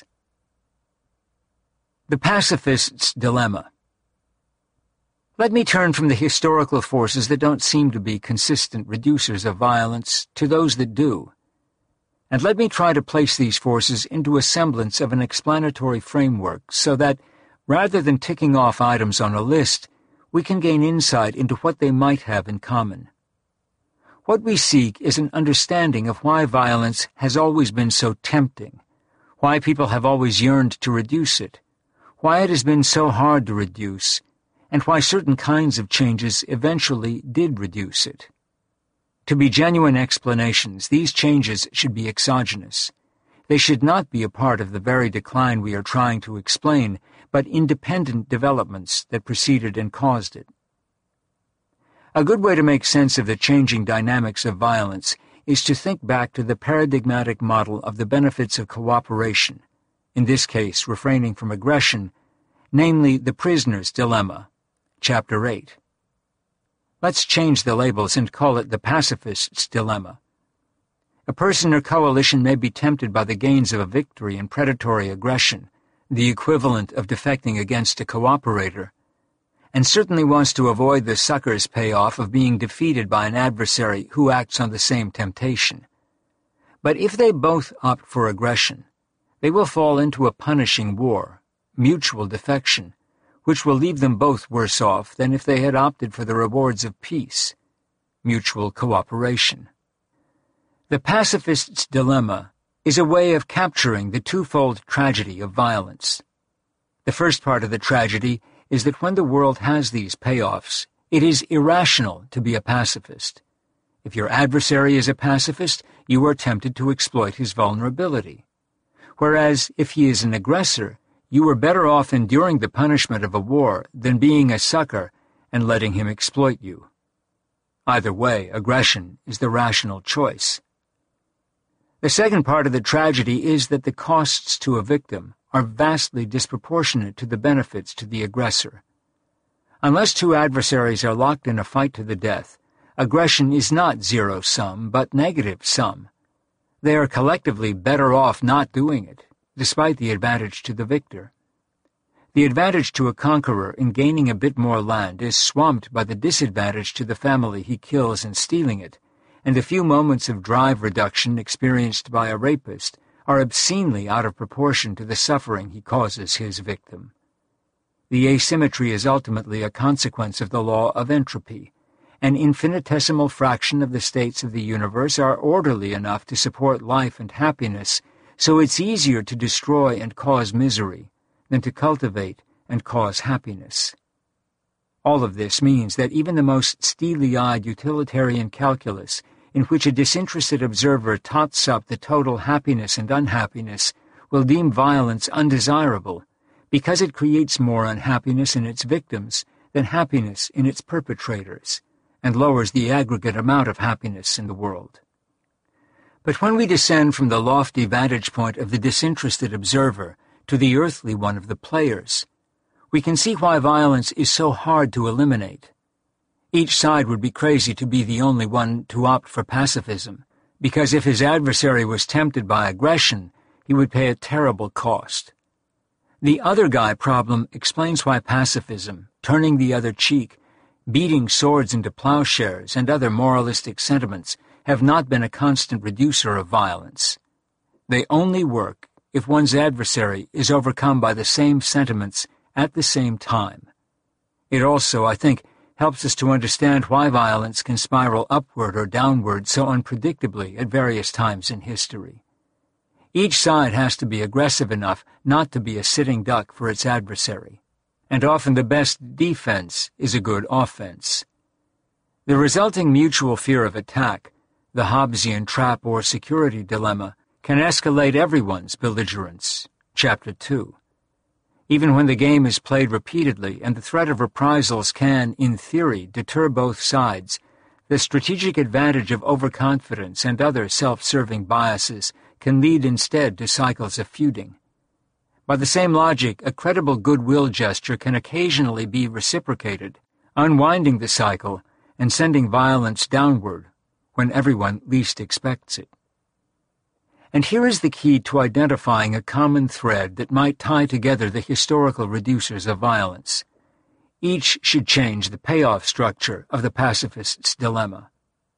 The pacifist's dilemma. Let me turn from the historical forces that don't seem to be consistent reducers of violence to those that do. And let me try to place these forces into a semblance of an explanatory framework so that, rather than ticking off items on a list, we can gain insight into what they might have in common. What we seek is an understanding of why violence has always been so tempting, why people have always yearned to reduce it, why it has been so hard to reduce, and why certain kinds of changes eventually did reduce it. To be genuine explanations, these changes should be exogenous. They should not be a part of the very decline we are trying to explain, but independent developments that preceded and caused it. A good way to make sense of the changing dynamics of violence is to think back to the paradigmatic model of the benefits of cooperation, in this case refraining from aggression, namely the prisoner's dilemma, Chapter 8. Let's change the labels and call it the pacifist's dilemma. A person or coalition may be tempted by the gains of a victory in predatory aggression, the equivalent of defecting against a cooperator, and certainly wants to avoid the sucker's payoff of being defeated by an adversary who acts on the same temptation. But if they both opt for aggression, they will fall into a punishing war, mutual defection, which will leave them both worse off than if they had opted for the rewards of peace, mutual cooperation. The pacifist's dilemma is a way of capturing the twofold tragedy of violence. The first part of the tragedy is that when the world has these payoffs, it is irrational to be a pacifist. If your adversary is a pacifist, you are tempted to exploit his vulnerability. Whereas, if he is an aggressor, you are better off enduring the punishment of a war than being a sucker and letting him exploit you. Either way, aggression is the rational choice. The second part of the tragedy is that the costs to a victim are vastly disproportionate to the benefits to the aggressor. Unless two adversaries are locked in a fight to the death, aggression is not zero-sum, but negative-sum. They are collectively better off not doing it, despite the advantage to the victor. The advantage to a conqueror in gaining a bit more land is swamped by the disadvantage to the family he kills in stealing it, and the few moments of drive reduction experienced by a rapist are obscenely out of proportion to the suffering he causes his victim. The asymmetry is ultimately a consequence of the law of entropy. An infinitesimal fraction of the states of the universe are orderly enough to support life and happiness, so it's easier to destroy and cause misery than to cultivate and cause happiness. All of this means that even the most steely-eyed utilitarian calculus in which a disinterested observer tots up the total happiness and unhappiness will deem violence undesirable because it creates more unhappiness in its victims than happiness in its perpetrators, and lowers the aggregate amount of happiness in the world. But when we descend from the lofty vantage point of the disinterested observer to the earthly one of the players, we can see why violence is so hard to eliminate. Each side would be crazy to be the only one to opt for pacifism, because if his adversary was tempted by aggression, he would pay a terrible cost. The other guy problem explains why pacifism, turning the other cheek, beating swords into plowshares, and other moralistic sentiments have not been a constant reducer of violence. They only work if one's adversary is overcome by the same sentiments at the same time. It also, I think, helps us to understand why violence can spiral upward or downward so unpredictably at various times in history. Each side has to be aggressive enough not to be a sitting duck for its adversary, and often the best defense is a good offense. The resulting mutual fear of attack, the Hobbesian trap or security dilemma, can escalate everyone's belligerence. Chapter 2. Even when the game is played repeatedly and the threat of reprisals can, in theory, deter both sides, the strategic advantage of overconfidence and other self-serving biases can lead instead to cycles of feuding. By the same logic, a credible goodwill gesture can occasionally be reciprocated, unwinding the cycle and sending violence downward when everyone least expects it. And here is the key to identifying a common thread that might tie together the historical reducers of violence. Each should change the payoff structure of the pacifist's dilemma.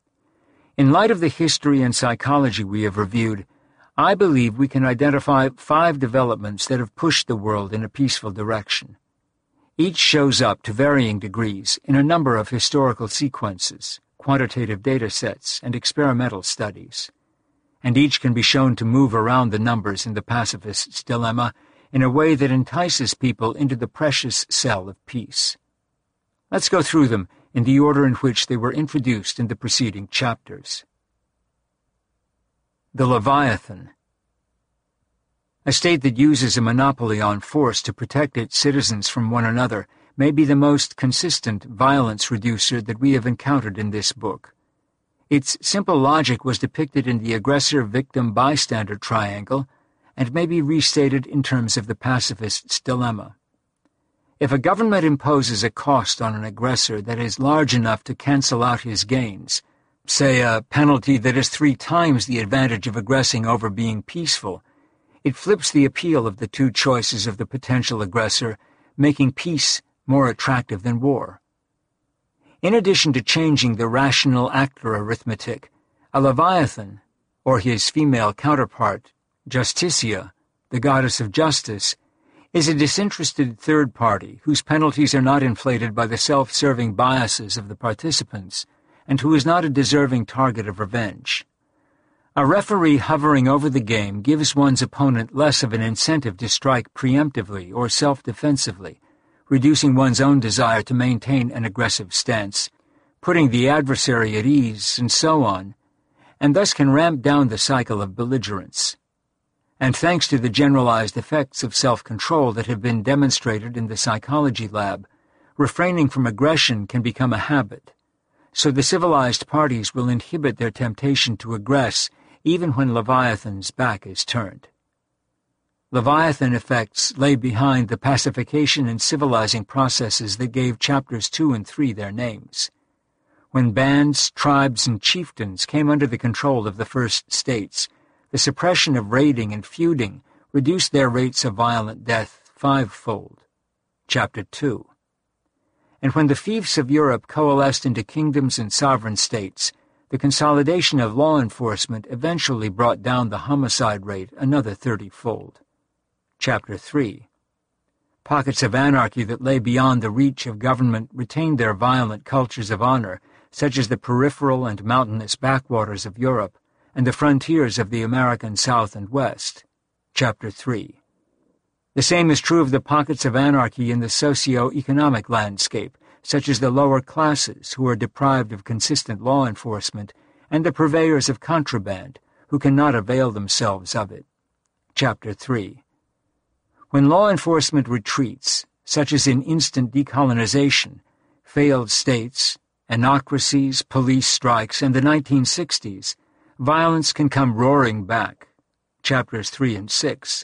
In light of the history and psychology we have reviewed, I believe we can identify 5 developments that have pushed the world in a peaceful direction. Each shows up to varying degrees in a number of historical sequences, quantitative data sets, and experimental studies. and each can be shown to move around the numbers in the pacifist's dilemma in a way that entices people into the precious cell of peace. Let's go through them in the order in which they were introduced in the preceding chapters. The Leviathan. A state that uses a monopoly on force to protect its citizens from one another may be the most consistent violence reducer that we have encountered in this book. Its simple logic was depicted in the aggressor-victim-bystander triangle and may be restated in terms of the pacifist's dilemma. If a government imposes a cost on an aggressor that is large enough to cancel out his gains, say a penalty that is 3 times the advantage of aggressing over being peaceful, it flips the appeal of the two choices of the potential aggressor, making peace more attractive than war. In addition to changing the rational actor arithmetic, a Leviathan, or his female counterpart, Justitia, the goddess of justice, is a disinterested third party whose penalties are not inflated by the self-serving biases of the participants, and who is not a deserving target of revenge. A referee hovering over the game gives one's opponent less of an incentive to strike preemptively or self-defensively, reducing one's own desire to maintain an aggressive stance, putting the adversary at ease, and so on, and thus can ramp down the cycle of belligerence. And thanks to the generalized effects of self-control that have been demonstrated in the psychology lab, refraining from aggression can become a habit. So the civilized parties will inhibit their temptation to aggress even when Leviathan's back is turned. Leviathan effects lay behind the pacification and civilizing processes that gave chapters 2 and 3 their names. When bands, tribes, and chieftains came under the control of the first states, the suppression of raiding and feuding reduced their rates of violent death 5-fold. Chapter 2. And when the fiefs of Europe coalesced into kingdoms and sovereign states, the consolidation of law enforcement eventually brought down the homicide rate another 30-fold. Chapter 3. Pockets of anarchy that lay beyond the reach of government retained their violent cultures of honor, such as the peripheral and mountainous backwaters of Europe and the frontiers of the American South and West. Chapter 3. The same is true of the pockets of anarchy in the socio-economic landscape, such as the lower classes who are deprived of consistent law enforcement and the purveyors of contraband who cannot avail themselves of it. Chapter 3. When law enforcement retreats, such as in instant decolonization, failed states, anocracies, police strikes, and the 1960s, violence can come roaring back. Chapters 3 and 6.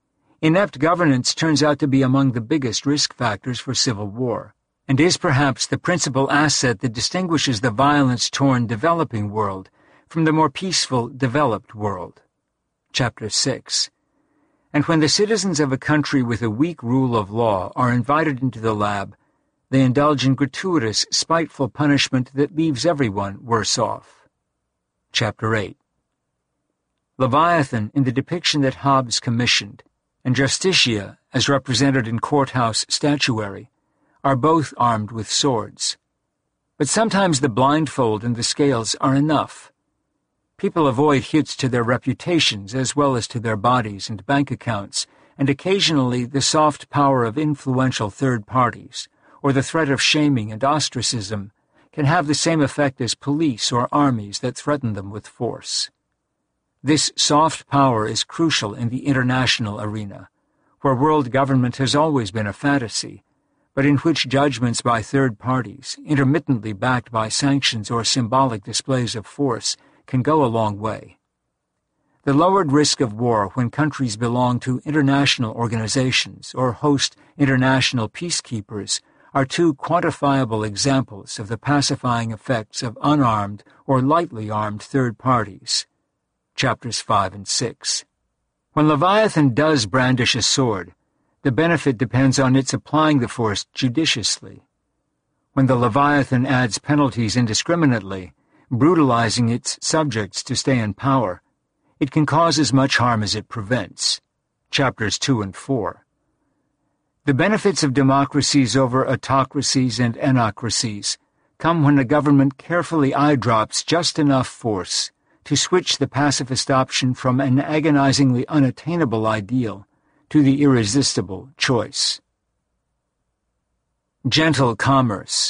Inept governance turns out to be among the biggest risk factors for civil war, and is perhaps the principal asset that distinguishes the violence-torn developing world from the more peaceful developed world. Chapter 6. And when the citizens of a country with a weak rule of law are invited into the lab, they indulge in gratuitous, spiteful punishment that leaves everyone worse off. Chapter 8. Leviathan, in the depiction that Hobbes commissioned, and Justitia, as represented in courthouse statuary, are both armed with swords. But sometimes the blindfold and the scales are enough. People avoid hits to their reputations as well as to their bodies and bank accounts, and occasionally the soft power of influential third parties, or the threat of shaming and ostracism, can have the same effect as police or armies that threaten them with force. This soft power is crucial in the international arena, where world government has always been a fantasy, but in which judgments by third parties, intermittently backed by sanctions or symbolic displays of force, can go a long way. The lowered risk of war when countries belong to international organizations or host international peacekeepers are two quantifiable examples of the pacifying effects of unarmed or lightly armed third parties. Chapters 5 and 6. When Leviathan does brandish a sword, the benefit depends on its applying the force judiciously. When the Leviathan adds penalties indiscriminately, brutalizing its subjects to stay in power, it can cause as much harm as it prevents. Chapters 2 and 4. The benefits of democracies over autocracies and anocracies come when a government carefully eyedrops just enough force to switch the pacifist option from an agonizingly unattainable ideal to the irresistible choice. Gentle commerce.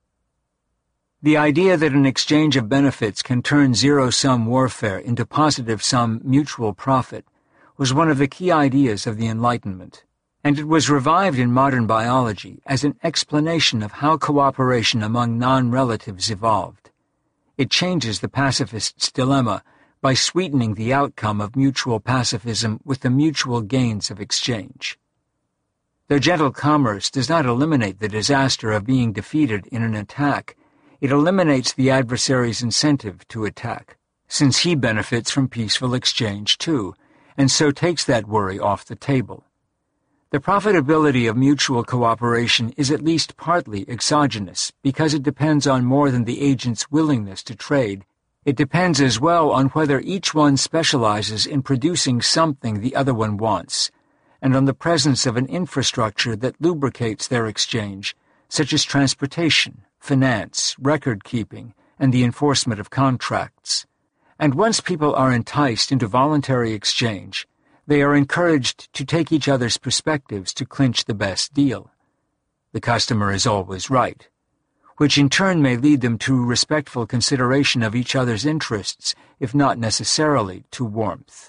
The idea that an exchange of benefits can turn zero-sum warfare into positive-sum mutual profit was one of the key ideas of the Enlightenment, and it was revived in modern biology as an explanation of how cooperation among non-relatives evolved. It changes the pacifist's dilemma by sweetening the outcome of mutual pacifism with the mutual gains of exchange. Though gentle commerce does not eliminate the disaster of being defeated in an attack, it eliminates the adversary's incentive to attack, since he benefits from peaceful exchange too, and so takes that worry off the table. The profitability of mutual cooperation is at least partly exogenous because it depends on more than the agent's willingness to trade. It depends as well on whether each one specializes in producing something the other one wants, and on the presence of an infrastructure that lubricates their exchange, such as transportation, finance, record-keeping, and the enforcement of contracts. And once people are enticed into voluntary exchange, they are encouraged to take each other's perspectives to clinch the best deal. The customer is always right, which in turn may lead them to respectful consideration of each other's interests, if not necessarily to warmth.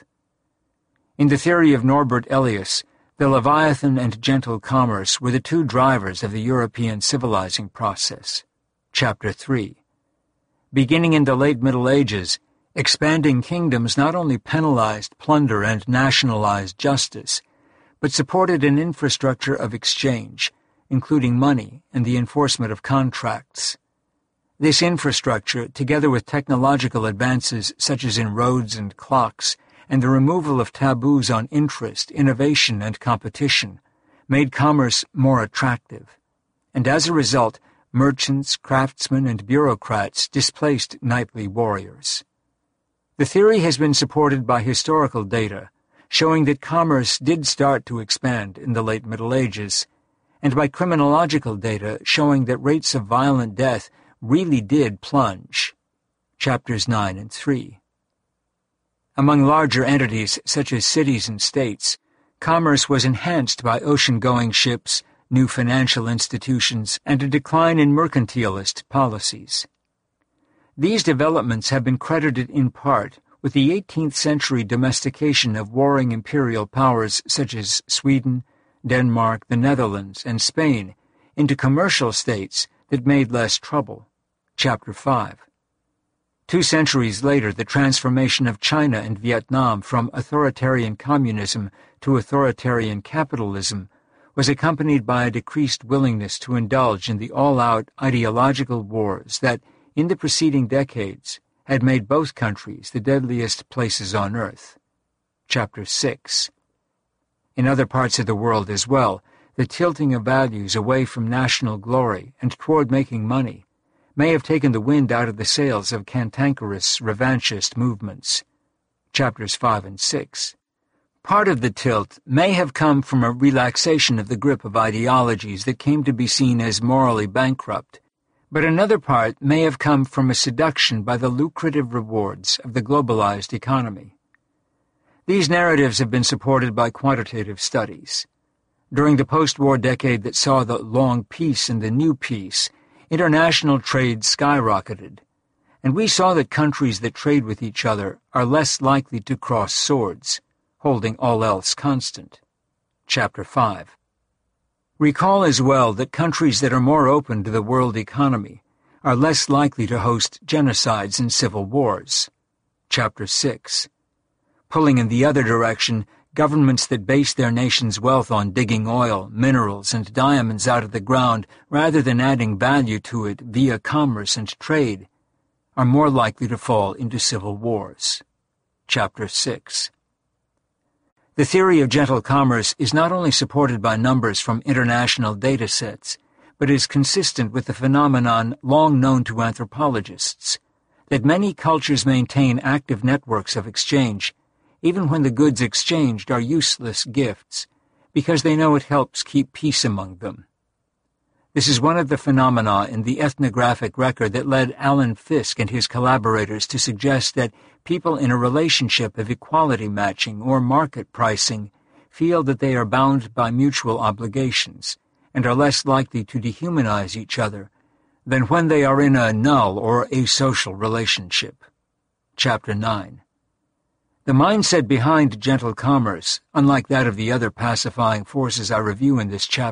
In the theory of Norbert Elias, the Leviathan and gentle commerce were the two drivers of the European civilizing process. Chapter 3. Beginning in the late Middle Ages, expanding kingdoms not only penalized plunder and nationalized justice, but supported an infrastructure of exchange, including money and the enforcement of contracts. This infrastructure, together with technological advances such as in roads and clocks, and the removal of taboos on interest, innovation, and competition, made commerce more attractive. And as a result, merchants, craftsmen, and bureaucrats displaced knightly warriors. The theory has been supported by historical data, showing that commerce did start to expand in the late Middle Ages, and by criminological data showing that rates of violent death really did plunge. Chapters 9 and 3. Among larger entities such as cities and states, commerce was enhanced by ocean-going ships, new financial institutions, and a decline in mercantilist policies. These developments have been credited in part with the 18th century domestication of warring imperial powers such as Sweden, Denmark, the Netherlands, and Spain into commercial states that made less trouble. Chapter 5. 2 centuries later, the transformation of China and Vietnam from authoritarian communism to authoritarian capitalism was accompanied by a decreased willingness to indulge in the all-out ideological wars that, in the preceding decades, had made both countries the deadliest places on earth. Chapter 6. In other parts of the world as well, the tilting of values away from national glory and toward making money may have taken the wind out of the sails of cantankerous, revanchist movements. Chapters 5 and 6. Part of the tilt may have come from a relaxation of the grip of ideologies that came to be seen as morally bankrupt, but another part may have come from a seduction by the lucrative rewards of the globalized economy. These narratives have been supported by quantitative studies. During the post-war decade that saw the long peace and the new peace, international trade skyrocketed, and we saw that countries that trade with each other are less likely to cross swords, holding all else constant. Chapter 5. Recall as well that countries that are more open to the world economy are less likely to host genocides and civil wars. Chapter 6. Pulling in the other direction, governments that base their nation's wealth on digging oil, minerals, and diamonds out of the ground rather than adding value to it via commerce and trade are more likely to fall into civil wars. Chapter 6. The theory of gentle commerce is not only supported by numbers from international data sets, but is consistent with the phenomenon long known to anthropologists, that many cultures maintain active networks of exchange, even when the goods exchanged are useless gifts, because they know it helps keep peace among them. This is one of the phenomena in the ethnographic record that led Alan Fiske and his collaborators to suggest that people in a relationship of equality matching or market pricing feel that they are bound by mutual obligations and are less likely to dehumanize each other than when they are in a null or asocial relationship. Chapter 9. The mindset behind gentle commerce, unlike that of the other pacifying forces I review in this chapter,